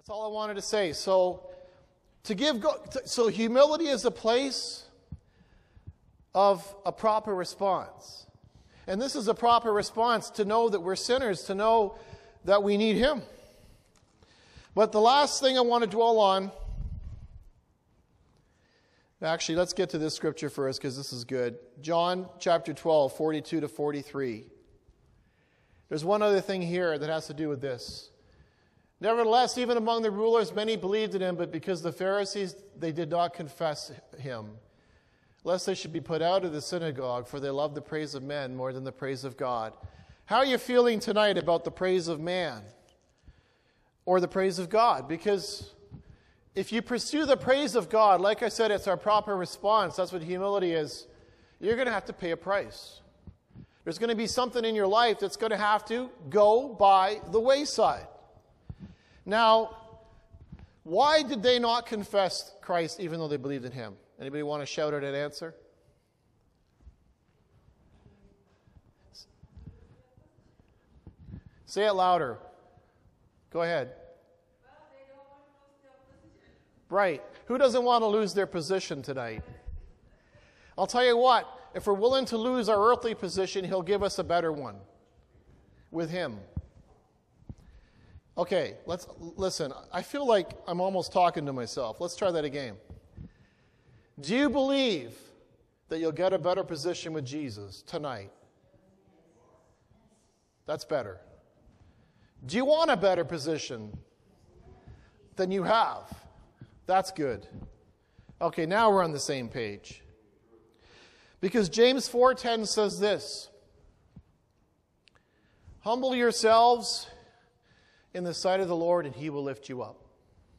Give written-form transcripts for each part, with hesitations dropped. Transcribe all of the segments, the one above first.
That's all I wanted to say. So humility is a place of a proper response. And this is a proper response to know that we're sinners, to know that we need Him. But the last thing I want to dwell on, actually, let's get to this scripture first because this is good. John chapter 12, 42 to 43. There's one other thing here that has to do with this. Nevertheless, even among the rulers, many believed in Him, but because the Pharisees, they did not confess Him, lest they should be put out of the synagogue, for they love the praise of men more than the praise of God. How are you feeling tonight about the praise of man or the praise of God? Because if you pursue the praise of God, like I said, it's our proper response. That's what humility is. You're going to have to pay a price. There's going to be something in your life that's going to have to go by the wayside. Now, why did they not confess Christ even though they believed in Him? Anybody want to shout out an answer? Say it louder. Go ahead. Well, they don't want to lose their position. Right. Who doesn't want to lose their position tonight? I'll tell you what, if we're willing to lose our earthly position, He'll give us a better one with Him. Okay, listen. I feel like I'm almost talking to myself. Let's try that again. Do you believe that you'll get a better position with Jesus tonight? That's better. Do you want a better position than you have? That's good. Okay, now we're on the same page. Because James 4:10 says this, humble yourselves in the sight of the Lord, and He will lift you up.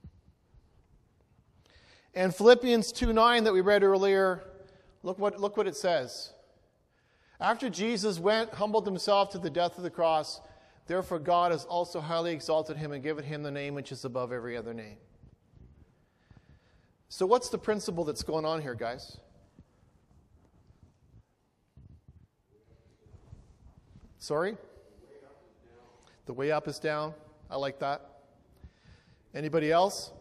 And Philippians 2:9 that we read earlier, look what it says. After Jesus humbled Himself to the death of the cross, therefore God has also highly exalted Him and given Him the name which is above every other name. So what's the principle that's going on here, guys? Sorry? The way up is down. I like that. Anybody else?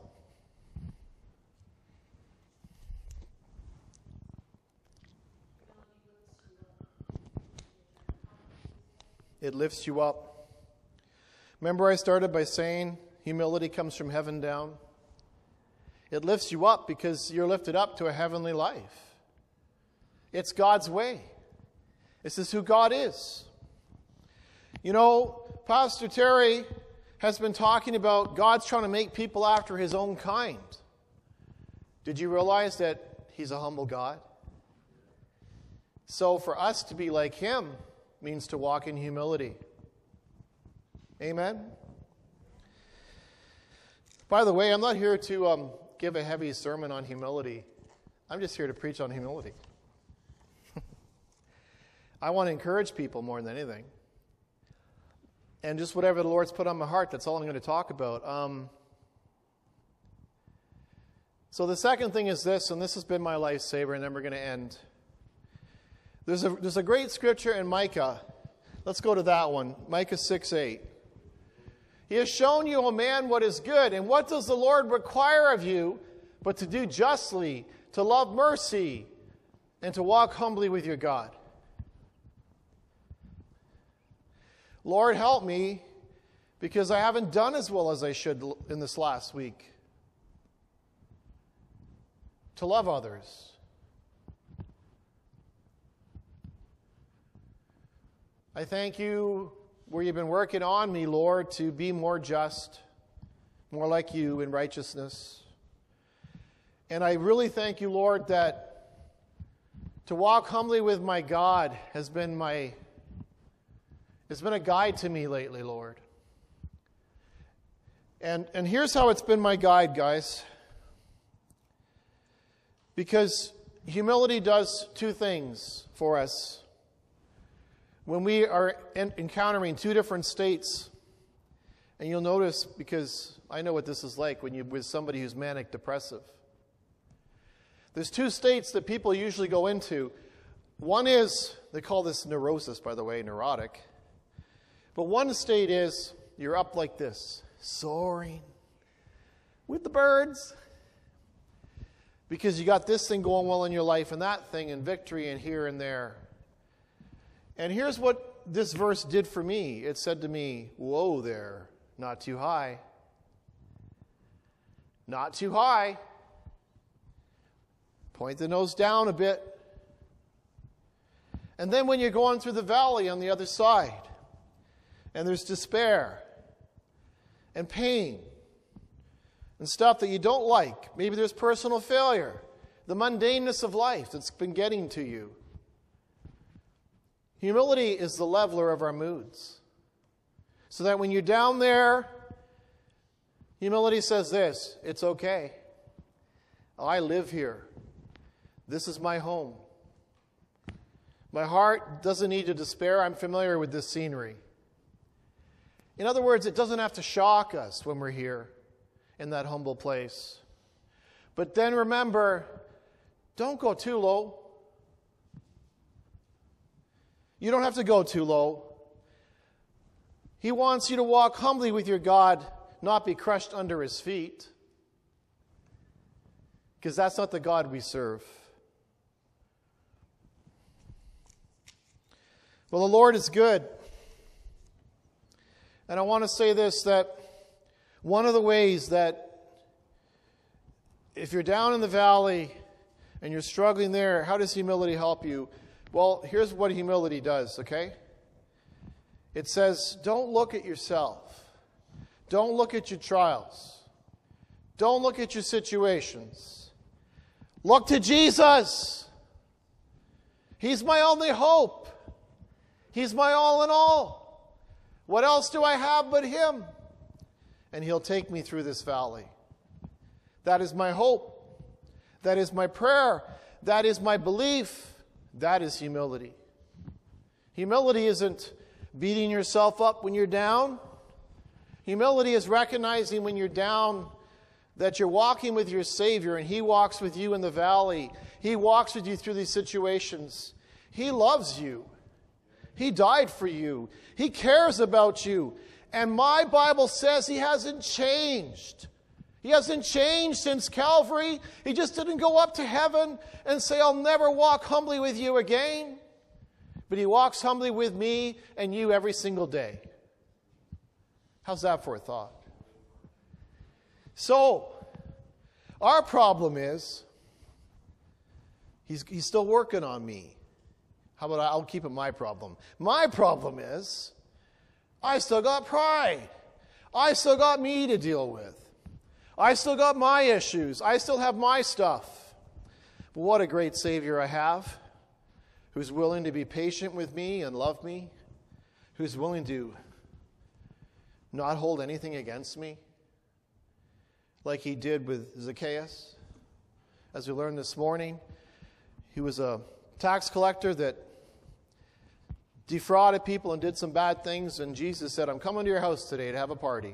It lifts you up. Remember I started by saying humility comes from heaven down? It lifts you up because you're lifted up to a heavenly life. It's God's way. This is who God is. You know, Pastor Terry has been talking about God's trying to make people after His own kind. Did you realize that He's a humble God? So for us to be like Him means to walk in humility. Amen? By the way, I'm not here to give a heavy sermon on humility. I'm just here to preach on humility. I want to encourage people more than anything. And just whatever the Lord's put on my heart, that's all I'm going to talk about. So the second thing is this, and this has been my lifesaver, and then we're going to end. There's a great scripture in Micah. Let's go to that one. Micah 6:8. He has shown you, O man, what is good, and what does the Lord require of you but to do justly, to love mercy, and to walk humbly with your God. Lord, help me, because I haven't done as well as I should in this last week. To love others. I thank you where you've been working on me, Lord, to be more just, more like you in righteousness. And I really thank you, Lord, that to walk humbly with my God has been it's been a guide to me lately, Lord. And here's how it's been my guide, guys. Because humility does two things for us. When we are encountering two different states, and you'll notice, because I know what this is like when you're with somebody who's manic depressive. There's two states that people usually go into. One is, they call this neurosis, by the way, neurotic. But one state is, you're up like this, soaring, with the birds. Because you got this thing going well in your life and that thing and victory and here and there. And here's what this verse did for me. It said to me, whoa there, not too high. Not too high. Point the nose down a bit. And then when you're going through the valley on the other side, and there's despair and pain and stuff that you don't like. Maybe there's personal failure, the mundaneness of life that's been getting to you. Humility is the leveler of our moods. So that when you're down there, humility says this, it's okay. I live here. This is my home. My heart doesn't need to despair. I'm familiar with this scenery. In other words, it doesn't have to shock us when we're here in that humble place. But then remember, don't go too low. You don't have to go too low. He wants you to walk humbly with your God, not be crushed under his feet. Because that's not the God we serve. Well, the Lord is good. And I want to say this, that one of the ways that if you're down in the valley and you're struggling there, how does humility help you? Well, here's what humility does, okay? It says, don't look at yourself. Don't look at your trials. Don't look at your situations. Look to Jesus. He's my only hope. He's my all in all. What else do I have but him? And he'll take me through this valley. That is my hope. That is my prayer. That is my belief. That is humility. Humility isn't beating yourself up when you're down. Humility is recognizing when you're down that you're walking with your Savior and he walks with you in the valley. He walks with you through these situations. He loves you. He died for you. He cares about you. And my Bible says he hasn't changed. He hasn't changed since Calvary. He just didn't go up to heaven and say, I'll never walk humbly with you again. But he walks humbly with me and you every single day. How's that for a thought? So, our problem is, he's still working on me. How about I'll keep it my problem? My problem is, I still got pride. I still got me to deal with. I still got my issues. I still have my stuff. But what a great Savior I have, who's willing to be patient with me and love me, who's willing to not hold anything against me, like he did with Zacchaeus. As we learned this morning, he was a tax collector that defrauded people and did some bad things, and Jesus said, I'm coming to your house today to have a party.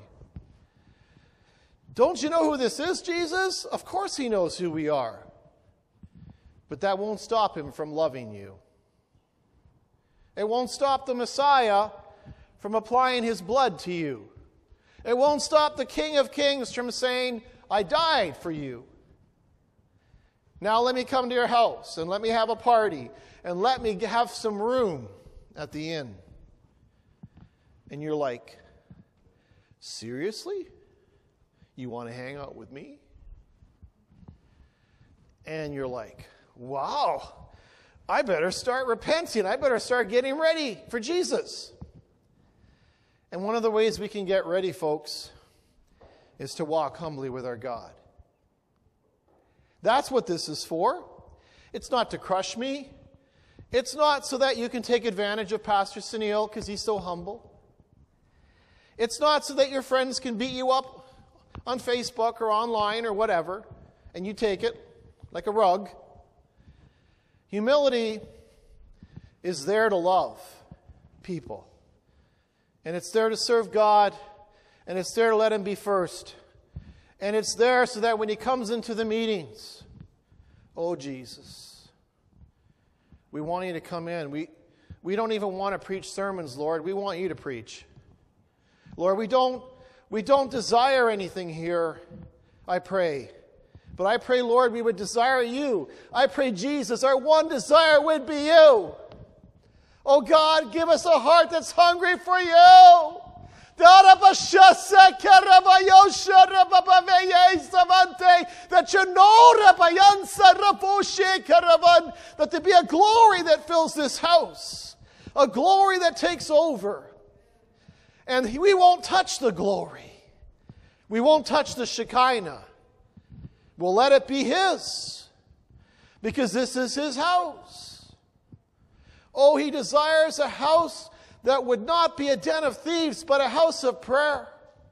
Don't you know who this is, Jesus? Of course he knows who we are. But that won't stop him from loving you. It won't stop the Messiah from applying his blood to you. It won't stop the King of Kings from saying, I died for you. Now let me come to your house and let me have a party and let me have some room at the inn. And you're like, seriously? You want to hang out with me? And you're like, wow, I better start repenting. I better start getting ready for Jesus. And one of the ways we can get ready, folks, is to walk humbly with our God. That's what this is for. It's not to crush me. It's not so that you can take advantage of Pastor Sunil because he's so humble. It's not so that your friends can beat you up on Facebook or online or whatever, and you take it like a rug. Humility is there to love people. And it's there to serve God, and it's there to let him be first. And it's there so that when he comes into the meetings, oh Jesus, we want you to come in. We don't even want to preach sermons, Lord. We want you to preach. Lord, we don't desire anything here I pray. But I pray, Lord, we would desire you. I pray, Jesus, our one desire would be you. Oh God, give us a heart that's hungry for you. That there be a glory that fills this house, a glory that takes over. And we won't touch the glory. We won't touch the Shekinah. We'll let it be His, because this is His house. Oh, He desires a house that would not be a den of thieves, but a house of prayer.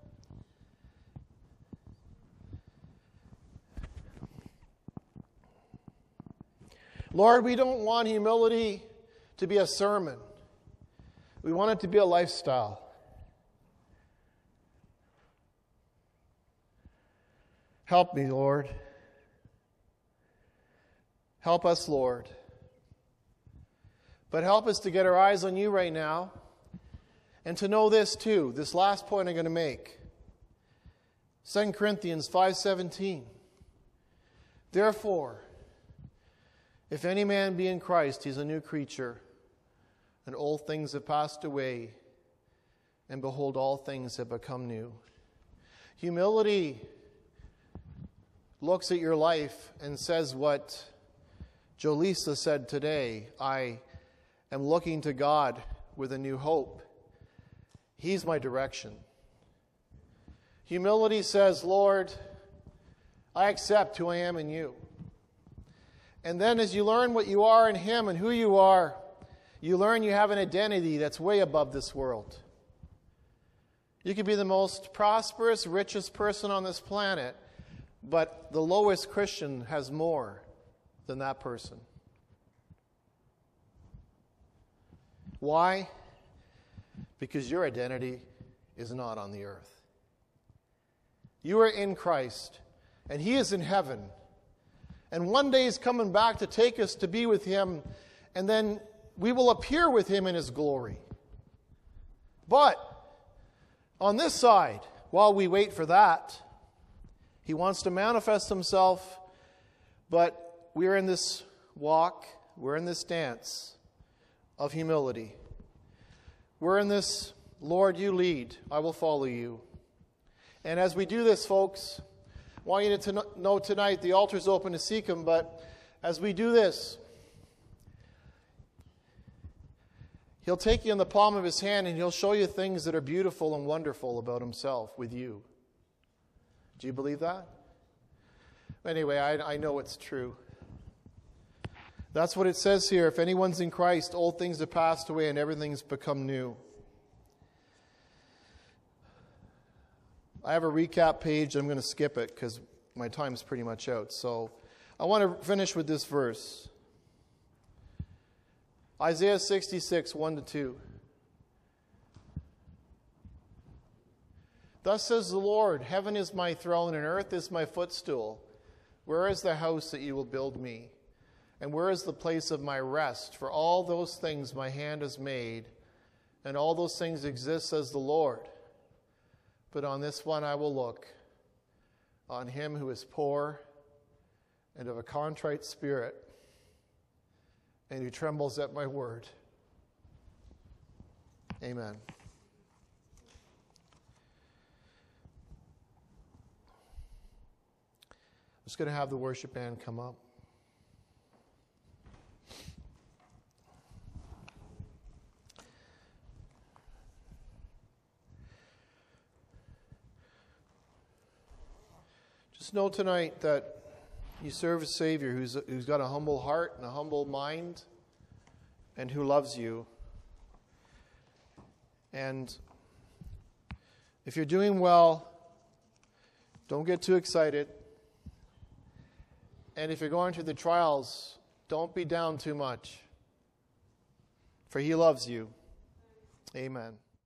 Lord, we don't want humility to be a sermon. We want it to be a lifestyle. Help me, Lord. Help us, Lord. But help us to get our eyes on you right now, and to know this too, this last point I'm going to make. 2 Corinthians 5:17. Therefore, if any man be in Christ, he's a new creature, and old things have passed away, and behold, all things have become new. Humility looks at your life and says what Jolisa said today: I am looking to God with a new hope. He's my direction. Humility says, Lord, I accept who I am in you. And then as you learn what you are in Him and who you are, you learn you have an identity that's way above this world. You could be the most prosperous, richest person on this planet, but the lowest Christian has more than that person. Why? Because your identity is not on the earth. You are in Christ, and He is in heaven. And one day He's coming back to take us to be with Him, and then we will appear with Him in His glory. But on this side, while we wait for that, He wants to manifest Himself, but we're in this walk, we're in this dance of humility. We're in this, Lord, you lead, I will follow you. And as we do this, folks, I want you to know tonight the altar's open to seek Him, but as we do this, He'll take you in the palm of His hand and He'll show you things that are beautiful and wonderful about Himself with you. Do you believe that? Anyway, I know it's true. That's what it says here. If anyone's in Christ, old things have passed away and everything's become new. I have a recap page. I'm going to skip it because my time's pretty much out. So I want to finish with this verse. Isaiah 66, 1-2. Thus says the Lord, heaven is my throne and earth is my footstool. Where is the house that you will build me? And where is the place of my rest? For all those things my hand has made, and all those things exist, says the Lord. But on this one I will look, on him who is poor and of a contrite spirit, and who trembles at my word. Amen. I'm just going to have the worship band come up. Just know tonight that you serve a Savior who's got a humble heart and a humble mind and who loves you. And if you're doing well, don't get too excited. And if you're going through the trials, don't be down too much. For He loves you. Amen.